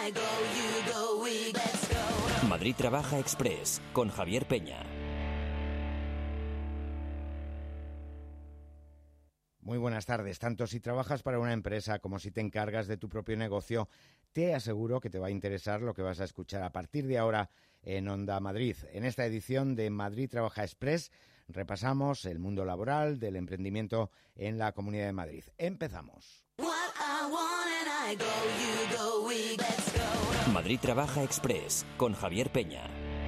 Madrid Trabaja Express con Javier Peña. Muy buenas tardes. Tanto si trabajas para una empresa como si te encargas de tu propio negocio, te aseguro que te va a interesar lo que vas a escuchar a partir de ahora en Onda Madrid. En esta edición de Madrid Trabaja Express repasamos el mundo laboral del emprendimiento en la Comunidad de Madrid. Empezamos. Madrid Trabaja Express con Javier Peña.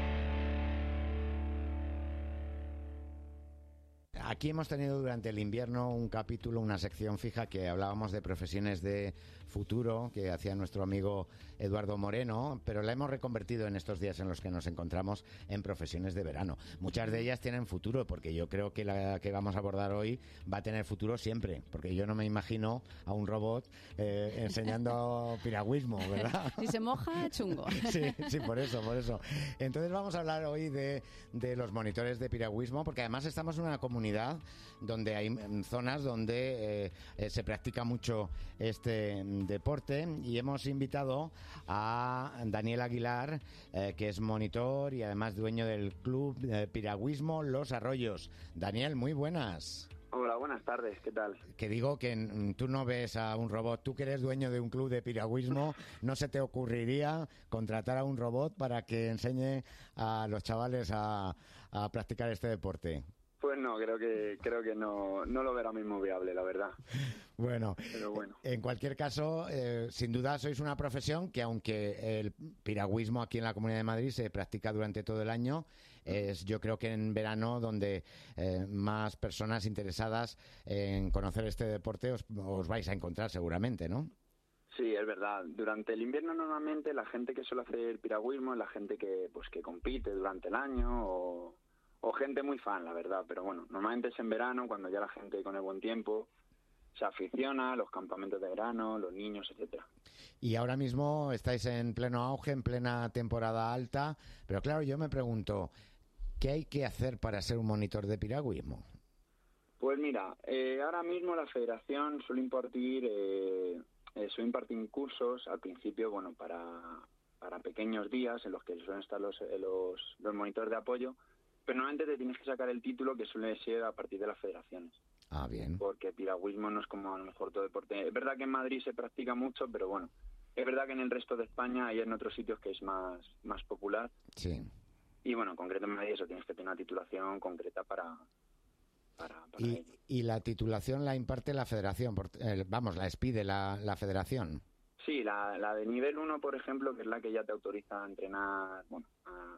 Aquí hemos tenido durante el invierno un capítulo, una sección fija que hablábamos de profesiones de futuro que hacía nuestro amigo Eduardo Moreno, pero la hemos reconvertido en estos días en los que nos encontramos en profesiones de verano. Muchas de ellas tienen futuro, porque yo creo que la que vamos a abordar hoy va a tener futuro siempre, porque yo no me imagino a un robot enseñando piragüismo, ¿verdad? Si se moja, chungo. Sí, por eso. Entonces vamos a hablar hoy de los monitores de piragüismo, porque además estamos en una comunidad donde hay zonas donde se practica mucho este deporte, y hemos invitado a Daniel Aguilar, que es monitor y además dueño del club de piragüismo Los Arroyos. Daniel, muy buenas. Hola, buenas tardes, ¿qué tal? Que digo que tú no ves a un robot, tú que eres dueño de un club de piragüismo, ¿no se te ocurriría contratar a un robot para que enseñe a los chavales a practicar este deporte? Pues no, creo que no lo veo ahora mismo viable, la verdad. Bueno, pero bueno, en cualquier caso, sin duda sois una profesión que, aunque el piragüismo aquí en la Comunidad de Madrid se practica durante todo el año, yo creo que en verano donde más personas interesadas en conocer este deporte os vais a encontrar seguramente, ¿no? Sí, es verdad. Durante el invierno normalmente la gente que suele hacer piragüismo es la gente que compite durante el año o gente muy fan, la verdad, pero bueno, normalmente es en verano, cuando ya la gente con el buen tiempo se aficiona a los campamentos de verano, los niños, etcétera. Y ahora mismo estáis en pleno auge, en plena temporada alta, pero claro, yo me pregunto, ¿qué hay que hacer para ser un monitor de piragüismo? Pues mira, ahora mismo la federación suele impartir cursos al principio, bueno, para pequeños días en los que suelen estar los monitores de apoyo. Pero normalmente te tienes que sacar el título, que suele ser a partir de las federaciones. Ah, bien. Porque piragüismo no es como a lo mejor todo deporte. Es verdad que en Madrid se practica mucho, pero bueno, es verdad que en el resto de España hay en otros sitios que es más popular. Sí. Y bueno, en concreto en Madrid eso tienes que tener una titulación concreta para ello. ¿Y la titulación la imparte la federación? La expide la federación. Sí, la de nivel 1, por ejemplo, que es la que ya te autoriza a entrenar, bueno,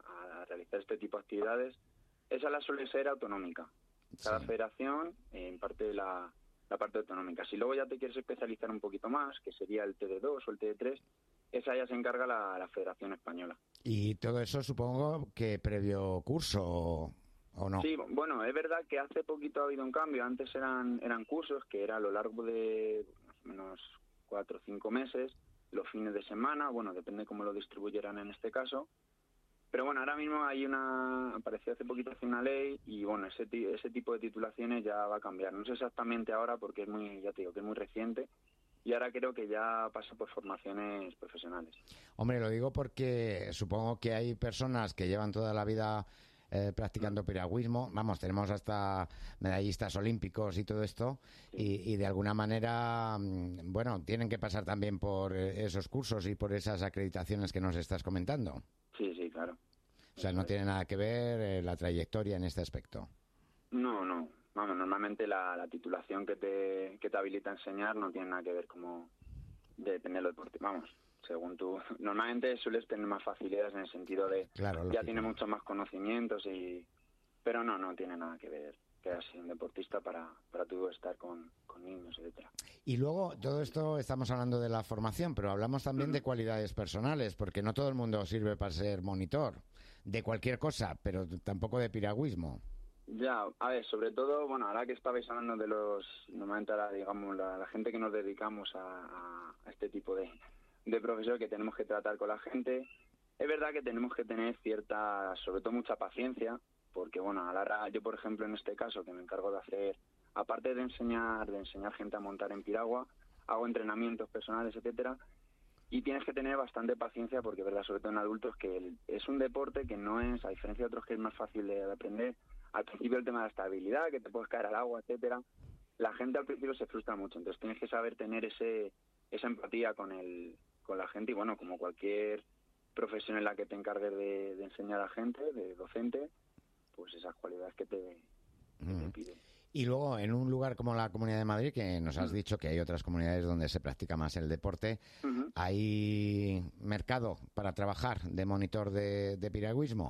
a realizar este tipo de actividades. Esa la suele ser autonómica. Cada federación imparte la parte autonómica. Si luego ya te quieres especializar un poquito más, que sería el TD2 o el TD3, esa ya se encarga la Federación Española. Y todo eso supongo que previo curso, ¿o no? Sí, bueno, es verdad que hace poquito ha habido un cambio. Antes eran cursos que era a lo largo de más o menos 4 o 5 meses, los fines de semana, bueno, depende cómo lo distribuyeran en este caso. Pero bueno, ahora mismo apareció hace poquito una ley y bueno, ese tipo de titulaciones ya va a cambiar. No sé exactamente ahora porque ya te digo que es muy reciente y ahora creo que ya pasa por formaciones profesionales. Hombre, lo digo porque supongo que hay personas que llevan toda la vida practicando piragüismo. Vamos, tenemos hasta medallistas olímpicos y todo esto, y de alguna manera, bueno, tienen que pasar también por esos cursos y por esas acreditaciones que nos estás comentando. Sí, claro. O sea, no tiene nada que ver la trayectoria en este aspecto. No. Vamos, normalmente la titulación que te habilita a enseñar no tiene nada que ver como de tenerlo deportivo. Vamos, según tú. Normalmente sueles tener más facilidades en el sentido de claro, ya tiene muchos más conocimientos pero no tiene nada que ver que seas un deportista para tú estar con niños, etcétera. Y luego, todo esto estamos hablando de la formación, pero hablamos también de cualidades personales, porque no todo el mundo sirve para ser monitor de cualquier cosa, pero tampoco de piragüismo. Ya, a ver, sobre todo, bueno, ahora que estabais hablando de normalmente ahora, digamos, la gente que nos dedicamos a este tipo de profesor que tenemos que tratar con la gente, es verdad que tenemos que tener sobre todo mucha paciencia, porque bueno, a la hora, yo por ejemplo en este caso que me encargo de hacer, aparte de enseñar gente a montar en piragua, hago entrenamientos personales, etcétera, y tienes que tener bastante paciencia porque, verdad, sobre todo en adultos, que es un deporte que no es, a diferencia de otros que es más fácil de aprender. Al principio el tema de la estabilidad, que te puedes caer al agua, etcétera, la gente al principio se frustra mucho, entonces tienes que saber tener esa empatía con la gente y, bueno, como cualquier profesión en la que te encargues de enseñar a gente, de docente, pues esas cualidades que te piden. Y luego, en un lugar como la Comunidad de Madrid, que nos has dicho que hay otras comunidades donde se practica más el deporte, ¿hay mercado para trabajar de monitor de piragüismo?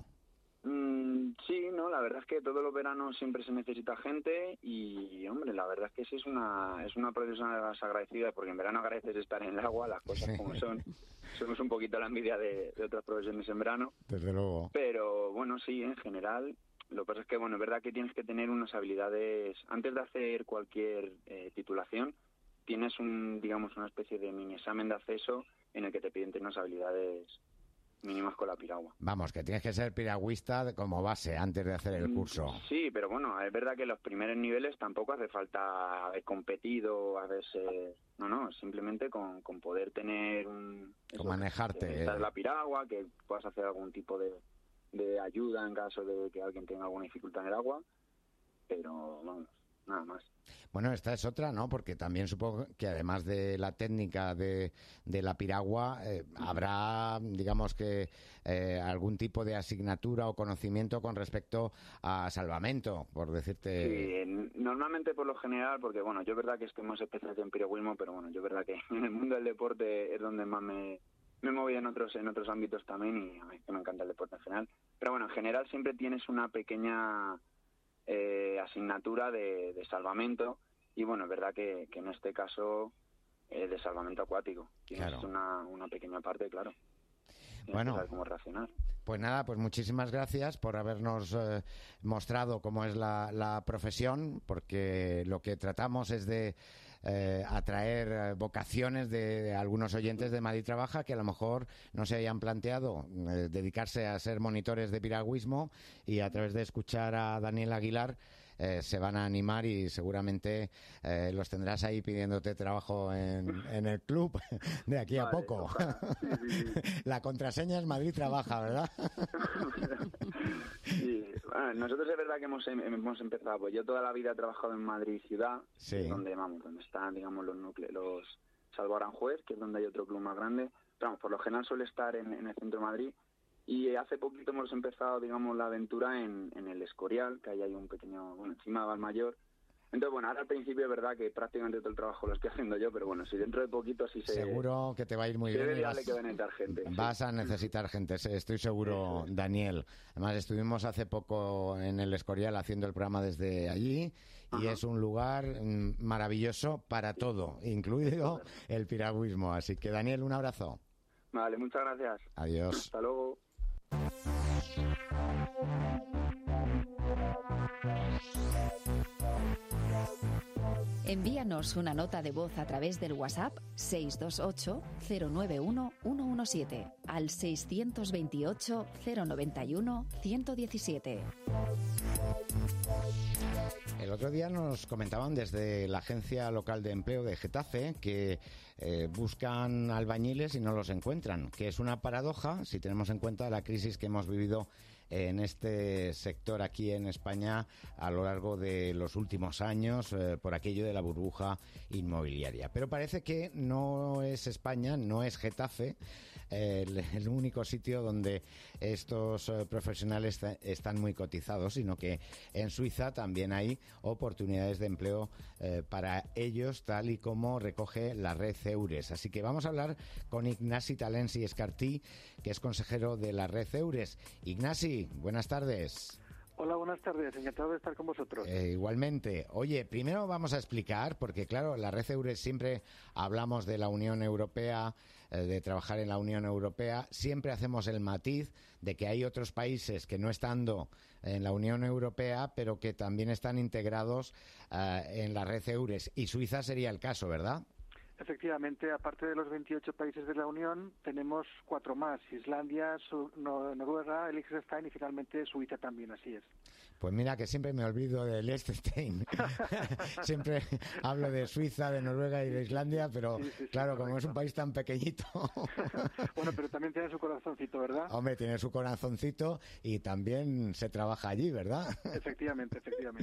Sí, no, la verdad es que todos los veranos siempre se necesita gente y, hombre, la verdad es que sí es una profesión agradecida, porque en verano agradeces estar en el agua, las cosas como son. Somos un poquito la envidia de otras profesiones en verano. Desde luego. Pero, bueno, sí, en general. Lo que pasa es que, bueno, es verdad que tienes que tener unas habilidades. Antes de hacer cualquier titulación, tienes digamos, una especie de mini examen de acceso en el que te piden tener unas habilidades mínimas con la piragua. Vamos, que tienes que ser piragüista como base antes de hacer el curso. Sí, pero bueno, es verdad que los primeros niveles tampoco hace falta haber competido, haberse... No, simplemente con poder tener con manejarte. Que la piragua, que puedas hacer algún tipo de ayuda en caso de que alguien tenga alguna dificultad en el agua, pero vamos, nada más. Bueno, esta es otra, ¿no? Porque también supongo que además de la técnica de la piragua, habrá, digamos que, algún tipo de asignatura o conocimiento con respecto a salvamento, por decirte... Sí, normalmente por lo general, porque bueno, yo es verdad que estoy más especializado en piragüismo, pero bueno, yo es verdad que en el mundo del deporte es donde más me he movido en otros ámbitos también, y a mí que me encanta el deporte en general. Pero bueno, en general siempre tienes una pequeña asignatura de salvamento, y bueno, es verdad que en este caso de salvamento acuático tienes una pequeña parte, claro. Bueno, que saber cómo reaccionar. Pues nada, pues muchísimas gracias por habernos mostrado cómo es la profesión, porque lo que tratamos es de atraer vocaciones de algunos oyentes de Madrid Trabaja que a lo mejor no se hayan planteado dedicarse a ser monitores de piragüismo, y a través de escuchar a Daniel Aguilar se van a animar y seguramente los tendrás ahí pidiéndote trabajo en el club de aquí a poco. Sí. La contraseña es Madrid Trabaja, ¿verdad? Sí. Bueno, nosotros es verdad que hemos empezado, pues yo toda la vida he trabajado en Madrid ciudad, sí. donde están, digamos, los núcleos, los Salvo Aranjuez, que es donde hay otro club más grande. Pero vamos, por lo general suele estar en el centro de Madrid. Y hace poquito hemos empezado, digamos, la aventura en el Escorial, que ahí hay un pequeño, bueno, encima de Valmayor. Entonces, bueno, ahora al principio es verdad que prácticamente todo el trabajo lo estoy haciendo yo, pero bueno, si dentro de poquito sí seguro que te va a ir muy bien. Que va a necesitar gente. Vas a necesitar gente, estoy seguro, Daniel. Además, estuvimos hace poco en el Escorial haciendo el programa desde allí, y es un lugar maravilloso para todo, incluido el piragüismo. Así que, Daniel, un abrazo. Vale, muchas gracias. Adiós. Hasta luego. Envíanos una nota de voz a través del WhatsApp 628-091-117 al 628-091-117. El otro día nos comentaban desde la Agencia Local de Empleo de Getafe que buscan albañiles y no los encuentran, que es una paradoja si tenemos en cuenta la crisis que hemos vivido en este sector aquí en España a lo largo de los últimos años por aquello de la burbuja inmobiliaria. Pero parece que no es España, no es Getafe el único sitio donde estos profesionales están muy cotizados, sino que en Suiza también hay oportunidades de empleo para ellos, tal y como recoge la red EURES. Así que vamos a hablar con Ignasi Talensi Escartí, que es consejero de la red EURES. Ignasi, buenas tardes. Hola, buenas tardes. Encantado de estar con vosotros. Igualmente. Oye, primero vamos a explicar, porque claro, la red EURES siempre hablamos de la Unión Europea, de trabajar en la Unión Europea. Siempre hacemos el matiz de que hay otros países que no estando en la Unión Europea, pero que también están integrados en la red EURES. Y Suiza sería el caso, ¿verdad? Efectivamente, aparte de los 28 países de la Unión, tenemos 4 más: Islandia, Noruega, Liechtenstein y finalmente Suiza también, así es. Pues mira que siempre me olvido de Liechtenstein. Siempre hablo de Suiza, de Noruega y de Islandia, pero sí, claro, correcto. como es un país tan pequeñito. Bueno, pero también tiene su corazoncito, ¿verdad? Hombre, tiene su corazoncito y también se trabaja allí, ¿verdad? Efectivamente.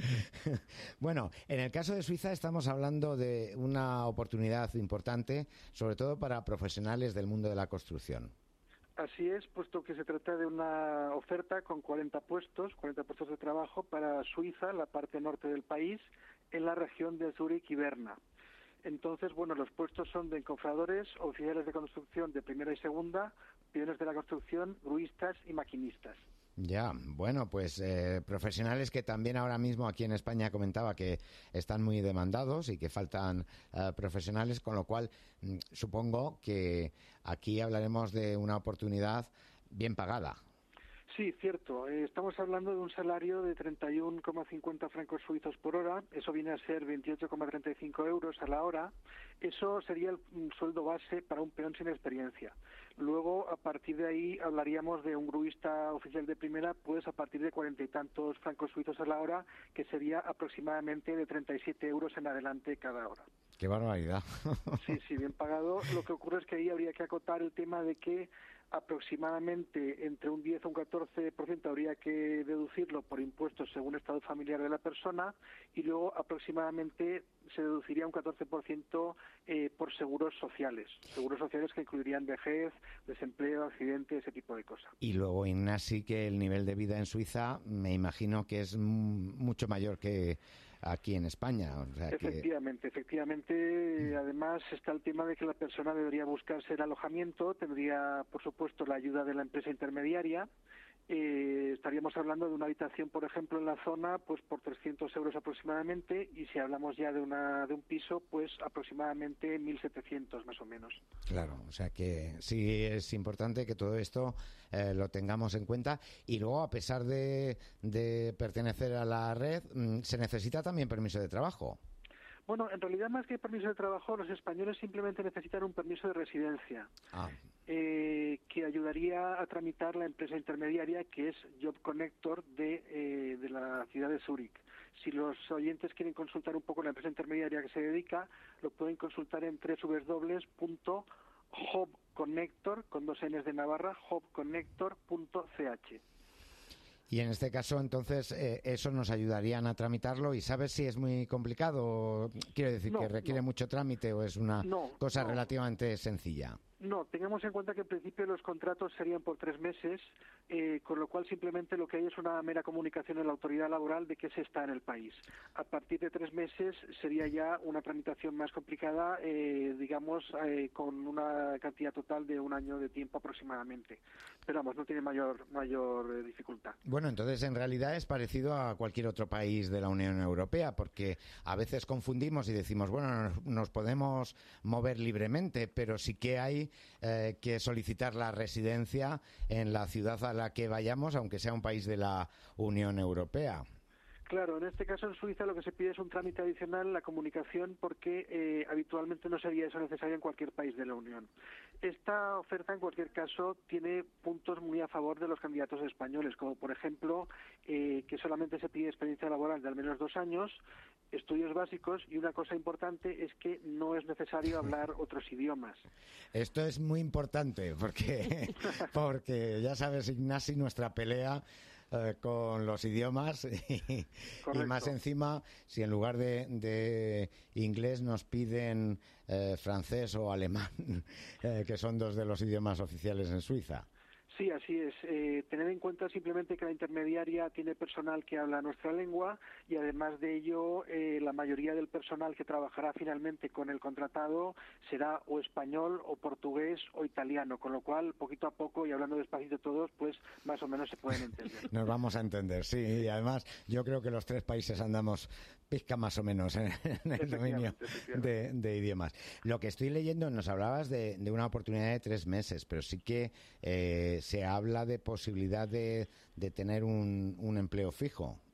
Bueno, en el caso de Suiza estamos hablando de una oportunidad importante, sobre todo para profesionales del mundo de la construcción. Así es, puesto que se trata de una oferta con 40 puestos de trabajo para Suiza, la parte norte del país, en la región de Zúrich y Berna. Entonces, bueno, los puestos son de encofradores, oficiales de construcción de primera y segunda, peones de la construcción, gruistas y maquinistas. Ya, bueno, pues profesionales que también ahora mismo aquí en España comentaba que están muy demandados y que faltan profesionales, con lo cual supongo que aquí hablaremos de una oportunidad bien pagada. Sí, cierto. Estamos hablando de un salario de 31,50 francos suizos por hora. Eso viene a ser 28,35 euros a la hora. Eso sería el sueldo base para un peón sin experiencia. Luego, a partir de ahí, hablaríamos de un gruista oficial de primera, pues a partir de 40 y tantos francos suizos a la hora, que sería aproximadamente de 37 euros en adelante cada hora. ¡Qué barbaridad! Sí, bien pagado. Lo que ocurre es que ahí habría que acotar el tema de que aproximadamente entre un 10 o un 14% habría que deducirlo por impuestos según el estado familiar de la persona, y luego aproximadamente se deduciría un 14% por seguros sociales que incluirían vejez, desempleo, accidente, ese tipo de cosas. Y luego, Ignasi, que el nivel de vida en Suiza me imagino que es mucho mayor que aquí en España. O sea Efectivamente. Además está el tema de que la persona debería buscarse el alojamiento, tendría, por supuesto, la ayuda de la empresa intermediaria. Estaríamos hablando de una habitación, por ejemplo, en la zona, pues por 300 euros aproximadamente, y si hablamos ya de un piso, pues aproximadamente 1.700 más o menos. Claro, o sea que sí es importante que todo esto lo tengamos en cuenta. Y luego, a pesar de pertenecer a la red, se necesita también permiso de trabajo. Bueno, en realidad, más que permiso de trabajo, los españoles simplemente necesitan un permiso de residencia, que ayudaría a tramitar la empresa intermediaria, que es Job Connector de la ciudad de Zúrich. Si los oyentes quieren consultar un poco la empresa intermediaria que se dedica, lo pueden consultar en www.jobconnector, con 2 N's de Navarra, jobconnector.ch. Y en este caso, entonces, eso nos ayudarían a tramitarlo. ¿Y sabes si es muy complicado? Quiero decir, que requiere mucho trámite o es una cosa relativamente sencilla. No, tengamos en cuenta que en principio los contratos serían por 3 meses, con lo cual simplemente lo que hay es una mera comunicación en la autoridad laboral de que se está en el país. A partir de 3 meses sería ya una tramitación más complicada, con una cantidad total de 1 año de tiempo aproximadamente. Pero vamos, no tiene mayor dificultad. Bueno, entonces en realidad es parecido a cualquier otro país de la Unión Europea, porque a veces confundimos y decimos, bueno, nos podemos mover libremente, pero sí que hay que solicitar la residencia en la ciudad a la que vayamos, aunque sea un país de la Unión Europea. Claro, en este caso en Suiza lo que se pide es un trámite adicional, la comunicación, porque habitualmente no sería eso necesario en cualquier país de la Unión. Esta oferta, en cualquier caso, tiene puntos muy a favor de los candidatos españoles, como por ejemplo que solamente se pide experiencia laboral de al menos 2 años, estudios básicos, y una cosa importante es que no es necesario hablar otros idiomas. Esto es muy importante porque ya sabes, Ignasi, nuestra pelea con los idiomas y más encima, si en lugar de inglés nos piden francés o alemán, que son 2 de los idiomas oficiales en Suiza. Sí, así es. Tener en cuenta simplemente que la intermediaria tiene personal que habla nuestra lengua, y además de ello la mayoría del personal que trabajará finalmente con el contratado será o español o portugués o italiano, con lo cual poquito a poco y hablando despacito todos, pues más o menos se pueden entender. Nos vamos a entender, sí, y además yo creo que los 3 países andamos pizca más o menos en el dominio de idiomas. Lo que estoy leyendo, nos hablabas de una oportunidad de 3 meses, pero sí que se habla de posibilidad de tener un empleo fijo.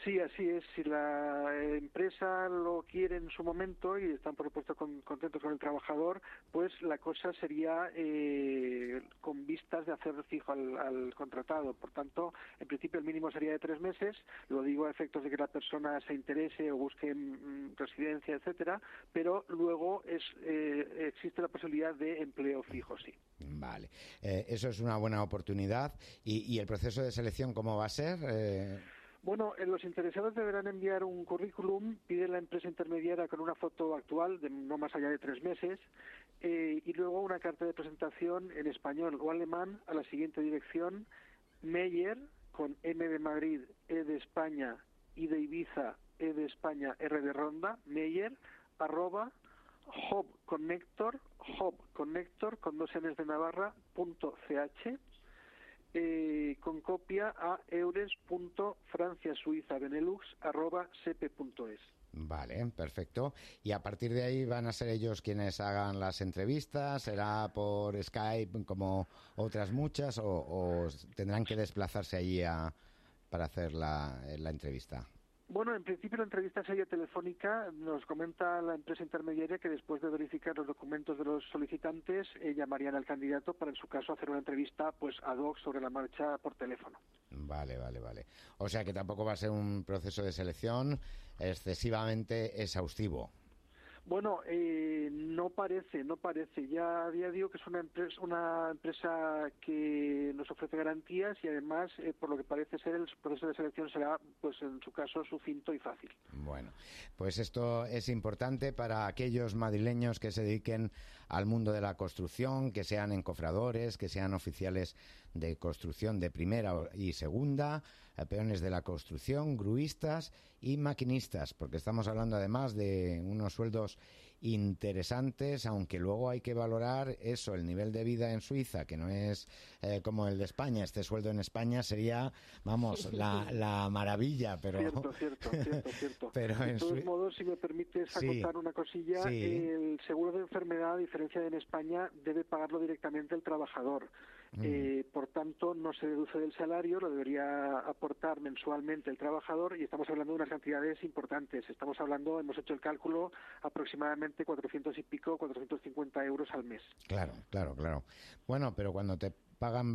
Sí, así es. Si la empresa lo quiere en su momento y están, por supuesto, contentos con el trabajador, pues la cosa sería con vistas de hacer fijo al contratado. Por tanto, en principio el mínimo sería de 3 meses. Lo digo a efectos de que la persona se interese o busque residencia, etcétera. Pero luego existe la posibilidad de empleo fijo, sí. Vale. Eso es una buena oportunidad. ¿Y el proceso de selección cómo va a ser? Bueno, los interesados deberán enviar un currículum, pide la empresa intermediaria con una foto actual de no más allá de 3 meses y luego una carta de presentación en español o alemán a la siguiente dirección: Meyer, con M de Madrid, E de España, I de Ibiza, E de España, R de Ronda, Meyer, @ hubconnector con 2 N's de Navarra, .ch, con copia a eures.franciasuizabenelux@sepe.es. Vale, perfecto. Y a partir de ahí van a ser ellos quienes hagan las entrevistas, ¿será por Skype como otras muchas o tendrán que desplazarse allí para hacer la entrevista? Bueno, en principio la entrevista sería telefónica. Nos comenta la empresa intermediaria que después de verificar los documentos de los solicitantes llamarían al candidato para, en su caso, hacer una entrevista pues ad hoc sobre la marcha por teléfono. Vale. O sea que tampoco va a ser un proceso de selección excesivamente exhaustivo. Bueno, no parece. Ya digo que es una empresa que nos ofrece garantías y además, por lo que parece ser, el proceso de selección será, pues en su caso, sucinto y fácil. Bueno, pues esto es importante para aquellos madrileños que se dediquen al mundo de la construcción, que sean encofradores, que sean oficiales de construcción de primera y segunda, peones de la construcción, gruistas y maquinistas, porque estamos hablando además de unos sueldos interesantes, aunque luego hay que valorar eso, el nivel de vida en Suiza, que no es como el de España. Este sueldo en España sería, vamos, la maravilla, pero... Cierto. Pero de todos modos, si me permites acotar una cosilla, el seguro de enfermedad, a diferencia de en España, debe pagarlo directamente el trabajador. Por tanto, no se deduce del salario, lo debería aportar mensualmente el trabajador y estamos hablando de unas cantidades importantes. Hemos hecho el cálculo, aproximadamente 450 euros al mes. Claro. Bueno, pero cuando te pagan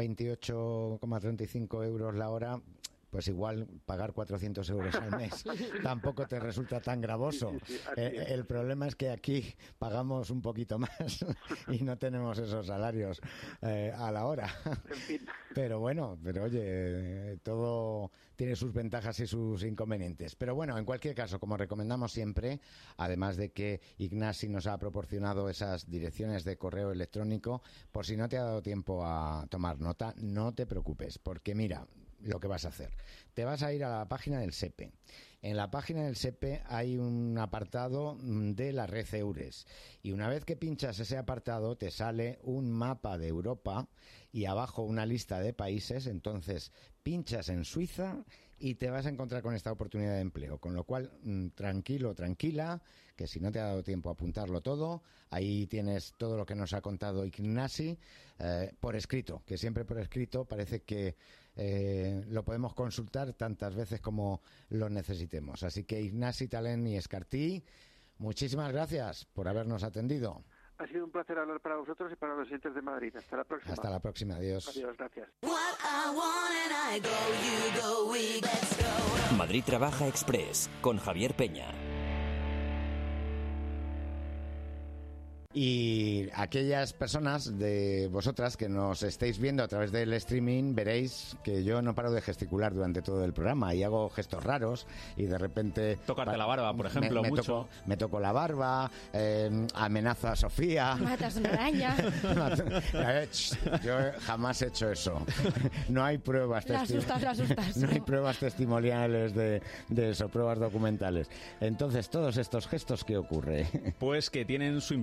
28,35 euros la hora, pues igual pagar 400 euros al mes tampoco te resulta tan gravoso. Sí, El problema es que aquí pagamos un poquito más y no tenemos esos salarios a la hora. En fin. Pero oye, todo tiene sus ventajas y sus inconvenientes. Pero bueno, en cualquier caso, como recomendamos siempre, además de que Ignasi nos ha proporcionado esas direcciones de correo electrónico, por si no te ha dado tiempo a tomar nota, no te preocupes, porque mira lo que vas a hacer. Te vas a ir a la página del SEPE. En la página del SEPE hay un apartado de la red EURES. Y una vez que pinchas ese apartado, te sale un mapa de Europa y abajo una lista de países. Entonces, pinchas en Suiza y te vas a encontrar con esta oportunidad de empleo. Con lo cual, tranquila, que si no te ha dado tiempo a apuntarlo todo, ahí tienes todo lo que nos ha contado Ignasi por escrito, que siempre por escrito parece que lo podemos consultar tantas veces como lo necesitemos. Así que Ignasi Talent y Escartí, muchísimas gracias por habernos atendido. Ha sido un placer hablar para vosotros y para los oyentes de Madrid. Hasta la próxima. Hasta la próxima, adiós. Adiós, gracias. Madrid Trabaja Express con Javier Peña. Y aquellas personas de vosotras que nos estéis viendo a través del streaming, veréis que yo no paro de gesticular durante todo el programa y hago gestos raros y de repente... Tocarte la barba, por ejemplo, mucho. Me toco la barba, amenazo a Sofía. Matas una araña. Yo jamás he hecho eso. No hay pruebas La asustas. No hay pruebas testimoniales de eso, pruebas documentales. Entonces, todos estos gestos, ¿qué ocurre? Pues que tienen su importancia.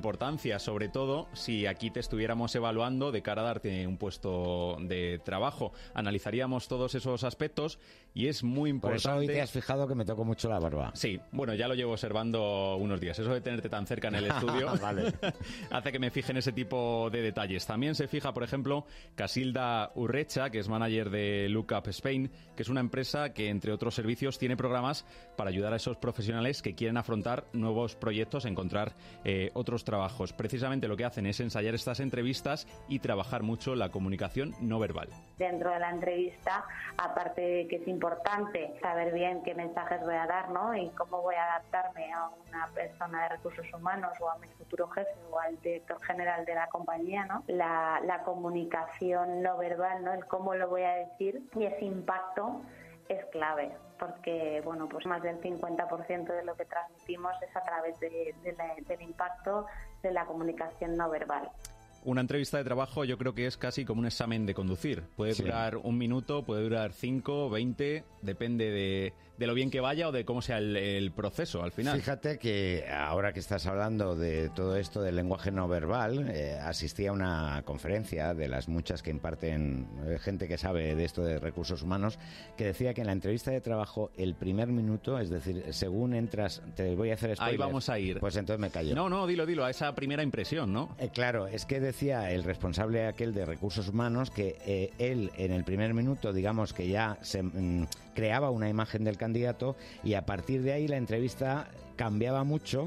diferencia, sobre todo si aquí te estuviéramos evaluando de cara a darte un puesto de trabajo. Analizaríamos todos esos aspectos y es muy importante... Por eso hoy te has fijado que me toco mucho la barba. Sí, bueno, ya lo llevo observando unos días. Eso de tenerte tan cerca en el estudio Vale. hace que me fije en ese tipo de detalles. También se fija, por ejemplo, Casilda Urrecha, que es manager de Lookup Spain, que es una empresa que, entre otros servicios, tiene programas para ayudar a esos profesionales que quieren afrontar nuevos proyectos, encontrar otros trabajos. Precisamente lo que hacen es ensayar estas entrevistas y trabajar mucho la comunicación no verbal. Dentro de la entrevista, aparte de que es importante saber bien qué mensajes voy a dar, ¿no? Y cómo voy a adaptarme a una persona de recursos humanos o a mi futuro jefe o al director general de la compañía, ¿no? La comunicación no verbal, ¿no? El cómo lo voy a decir y ese impacto es clave, porque bueno, pues más del 50% de lo que transmitimos es a través del impacto de la comunicación no verbal. Una entrevista de trabajo yo creo que es casi como un examen de conducir. Puede durar 1 minuto, puede durar 5, 20, depende de lo bien que vaya o de cómo sea el proceso al final. Fíjate que ahora que estás hablando de todo esto del lenguaje no verbal, asistí a una conferencia de las muchas que imparten gente que sabe de esto de recursos humanos, que decía que en la entrevista de trabajo el primer minuto, es decir, según entras, te voy a hacer spoilers. Ahí vamos a ir. Pues entonces me callo. No, dilo, a esa primera impresión, ¿no? Claro, es que decía el responsable aquel de recursos humanos que él en el primer minuto, digamos que ya se creaba una imagen del candidato y a partir de ahí la entrevista cambiaba mucho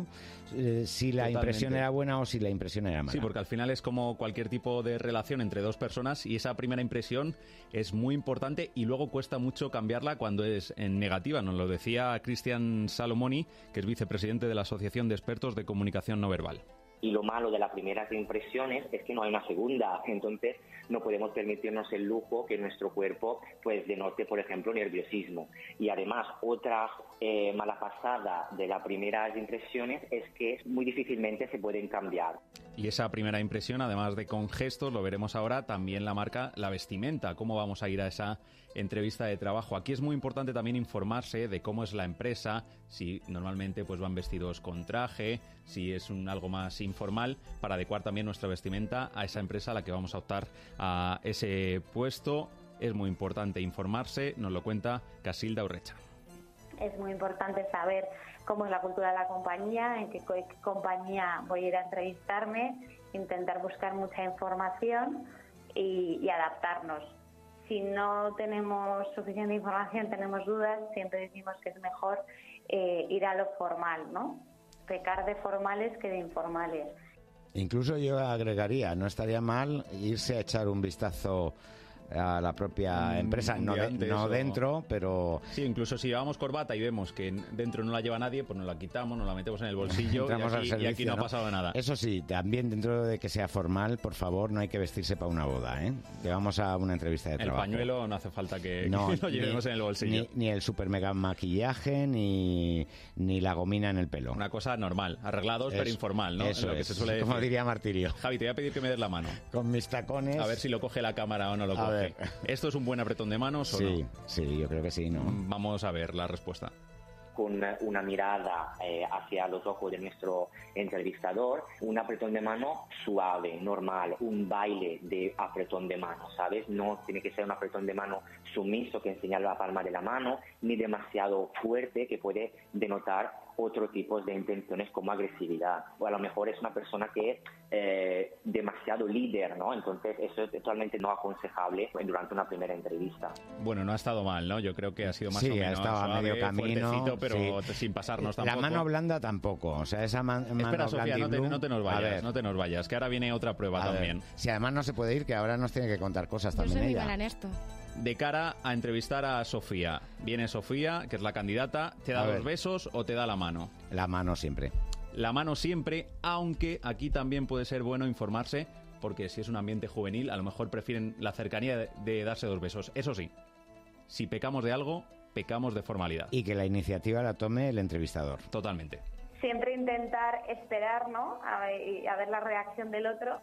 si la impresión era buena o si la impresión era mala. Sí, porque al final es como cualquier tipo de relación entre dos personas y esa primera impresión es muy importante y luego cuesta mucho cambiarla cuando es en negativa. Nos lo decía Cristian Salomoni, que es vicepresidente de la Asociación de Expertos de Comunicación No Verbal. Y lo malo de las primeras impresiones es que no hay una segunda, entonces no podemos permitirnos el lujo que nuestro cuerpo pues denote, por ejemplo, nerviosismo. Y además, otra mala pasada de las primeras impresiones es que muy difícilmente se pueden cambiar. Y esa primera impresión, además de con gestos, lo veremos ahora, también la marca la vestimenta, cómo vamos a ir a esa entrevista de trabajo. Aquí es muy importante también informarse de cómo es la empresa, si normalmente pues van vestidos con traje, si es algo más informal, para adecuar también nuestra vestimenta a esa empresa a la que vamos a optar a ese puesto. Es muy importante informarse, nos lo cuenta Casilda Urrecha. Es muy importante saber cómo es la cultura de la compañía, en qué compañía voy a ir a entrevistarme, intentar buscar mucha información y adaptarnos. Si no tenemos suficiente información, tenemos dudas, siempre decimos que es mejor ir a lo formal, ¿no? Pecar de formales que de informales. Incluso yo agregaría, no estaría mal irse a echar un vistazo a la propia empresa, no dentro, pero... Sí, incluso si llevamos corbata y vemos que dentro no la lleva nadie, pues nos la quitamos, nos la metemos en el bolsillo y aquí no ha pasado nada. Eso sí, también dentro de que sea formal, por favor, no hay que vestirse para una boda, ¿eh? Que vamos a una entrevista de trabajo. El pañuelo no hace falta que lo llevemos en el bolsillo. Ni el super mega maquillaje, ni la gomina en el pelo. Una cosa normal, arreglados pero informal, ¿no? Eso es, que se suele decir. Como diría Martirio. Javi, te voy a pedir que me des la mano. Con mis tacones. A ver si lo coge la cámara o no lo coge. ¿Esto es un buen apretón de manos o no? Sí, yo creo que sí, ¿no? Vamos a ver la respuesta. Con una mirada hacia los ojos de nuestro entrevistador, un apretón de mano suave, normal, un baile de apretón de mano, ¿sabes? No tiene que ser un apretón de mano sumiso que enseña la palma de la mano, ni demasiado fuerte que puede denotar otro tipo de intenciones como agresividad. O a lo mejor es una persona que es demasiado líder, ¿no? Entonces eso es totalmente no aconsejable durante una primera entrevista. Bueno, no ha estado mal, ¿no? Yo creo que ha sido más o menos ha estado suave, a medio camino, pero sin pasarnos tampoco. La mano blanda tampoco, o sea, esa mano Espera, Sofía, no te nos a vayas, que ahora viene otra prueba también. Si además no se puede ir, que ahora nos tiene que contar cosas Yo también soy ella. muy mala en esto. De cara a entrevistar a Sofía. Viene Sofía, que es la candidata, ¿te da los besos o te da la mano? La mano siempre. La mano siempre, aunque aquí también puede ser bueno informarse, porque si es un ambiente juvenil, a lo mejor prefieren la cercanía de darse 2 besos. Eso sí, si pecamos de algo, pecamos de formalidad. Y que la iniciativa la tome el entrevistador. Totalmente. Siempre intentar esperar, ¿no? A ver la reacción del otro,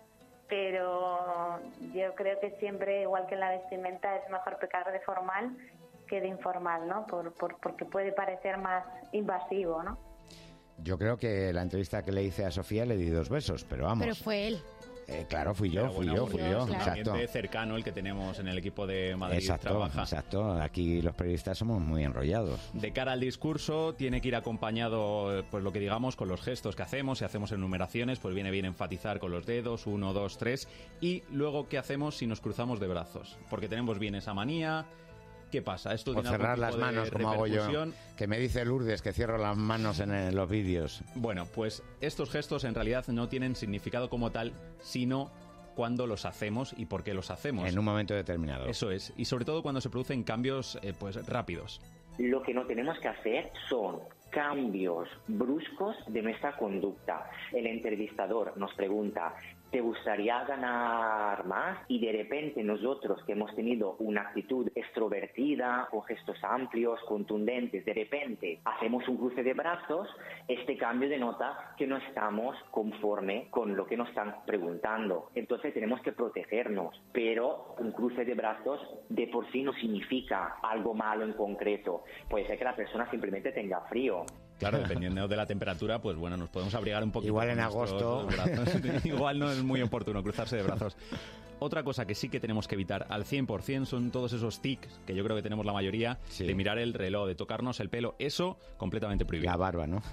pero yo creo que siempre, igual que en la vestimenta, es mejor pecar de formal que de informal, ¿no? Porque puede parecer más invasivo, ¿no? Yo creo que la entrevista que le hice a Sofía le di 2 besos, pero vamos. Pero fue él. Claro, fui yo, claro. Exacto. Cercano el que tenemos en el equipo de Madrid Trabaja. Exacto. Aquí los periodistas somos muy enrollados. De cara al discurso tiene que ir acompañado, pues lo que digamos, con los gestos que hacemos. Si hacemos enumeraciones, pues viene bien enfatizar con los dedos, 1, 2, 3. Y luego, ¿qué hacemos si nos cruzamos de brazos? Porque tenemos bien esa manía. ¿Qué pasa? ¿Esto o cerrar las manos, como hago yo, que me dice Lourdes que cierro las manos en los vídeos. Bueno, pues estos gestos en realidad no tienen significado como tal, sino cuándo los hacemos y por qué los hacemos. En un momento determinado. Eso es, y sobre todo cuando se producen cambios pues rápidos. Lo que no tenemos que hacer son cambios bruscos de nuestra conducta. El entrevistador nos pregunta: ¿te gustaría ganar más? Y de repente nosotros, que hemos tenido una actitud extrovertida, con gestos amplios, contundentes, de repente hacemos un cruce de brazos, este cambio denota que no estamos conforme con lo que nos están preguntando. Entonces tenemos que protegernos, pero un cruce de brazos de por sí no significa algo malo en concreto. Puede ser que la persona simplemente tenga frío. Claro, dependiendo de la temperatura, pues bueno, nos podemos abrigar un poquito. Igual en agosto. Igual no es muy oportuno cruzarse de brazos. Otra cosa que sí que tenemos que evitar al 100% son todos esos tics, que yo creo que tenemos la mayoría, de mirar el reloj, de tocarnos el pelo. Eso, completamente prohibido. La barba, ¿no?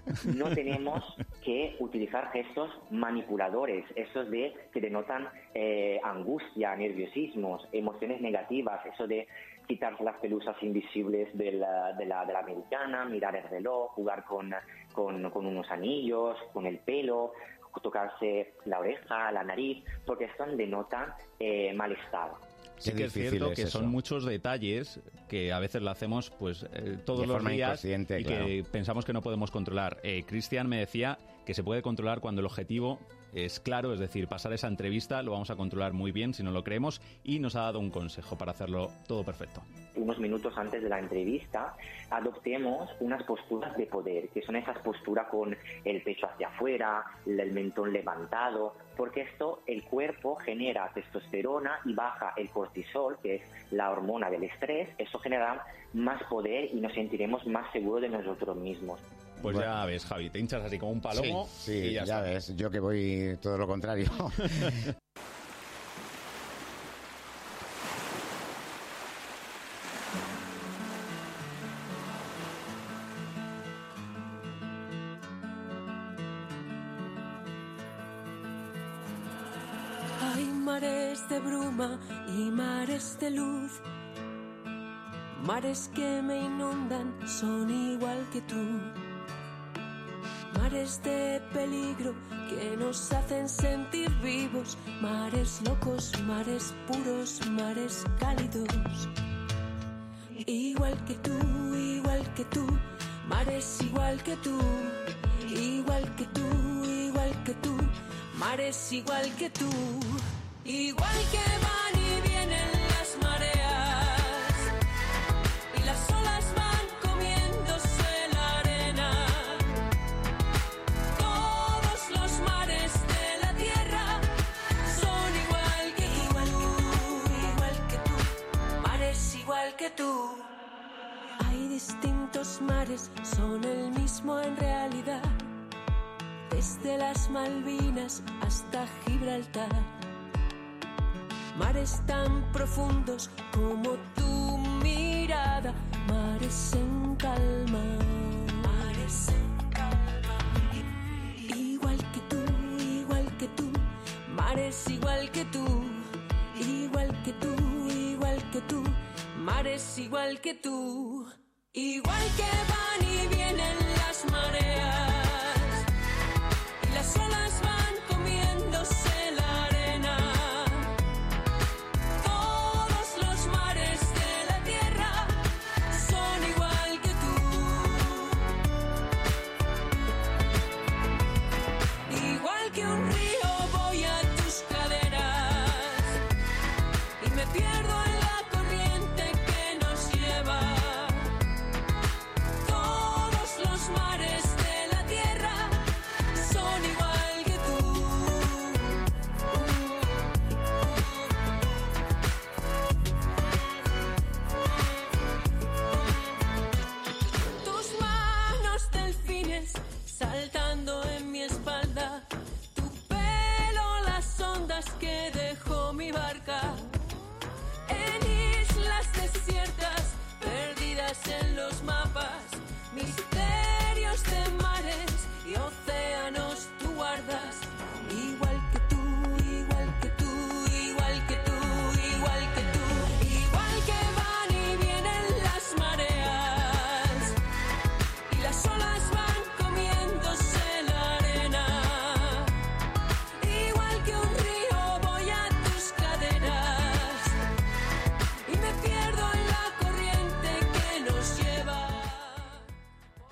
No tenemos que utilizar gestos manipuladores, esos que denotan angustia, nerviosismos, emociones negativas, eso de quitarse las pelusas invisibles de la americana, mirar el reloj, jugar con unos anillos, con el pelo, tocarse la oreja, la nariz, porque esto denota malestar. Sí que es cierto que son muchos detalles que a veces lo hacemos pues todos los días y que pensamos que no podemos controlar. Cristian me decía que se puede controlar cuando el objetivo es claro, es decir, pasar esa entrevista lo vamos a controlar muy bien si no lo creemos, y nos ha dado un consejo para hacerlo todo perfecto. Unos minutos antes de la entrevista adoptemos unas posturas de poder, que son esas posturas con el pecho hacia afuera, el mentón levantado, porque esto, el cuerpo genera testosterona y baja el cortisol, que es la hormona del estrés. Eso genera más poder y nos sentiremos más seguros de nosotros mismos. Pues bueno, ya ves, Javi, te hinchas así como un palomo. Sí, y ya ves, yo que voy todo lo contrario. Hay mares de bruma y mares de luz. Mares que me inundan son igual que tú. Mares de peligro que nos hacen sentir vivos. Mares locos, mares puros, mares cálidos. Igual que tú, igual que tú. Mares igual que tú. Igual que tú, igual que tú. Mares igual que tú. Igual que van y vienen las mareas, y las olas van comiéndose la arena. Todos los mares de la tierra son igual que tú, igual que tú, mares igual que tú. Hay distintos mares, son el mismo en realidad, desde las Malvinas hasta Gibraltar. Mares tan profundos como tu mirada, mares en calma, mares en calma. Igual que tú, igual que tú, mares igual que tú, igual que tú, igual que tú, mares igual que tú. Igual que van y vienen las mareas, y las olas van comiéndose la arena. Todos los mares de la tierra son igual que tú. Igual que un río voy a tus caderas y me pierdo en la corriente que nos lleva. Todos los mares de la olas que dejó mi barca, en islas desiertas, perdidas en los mapas, misterios de mares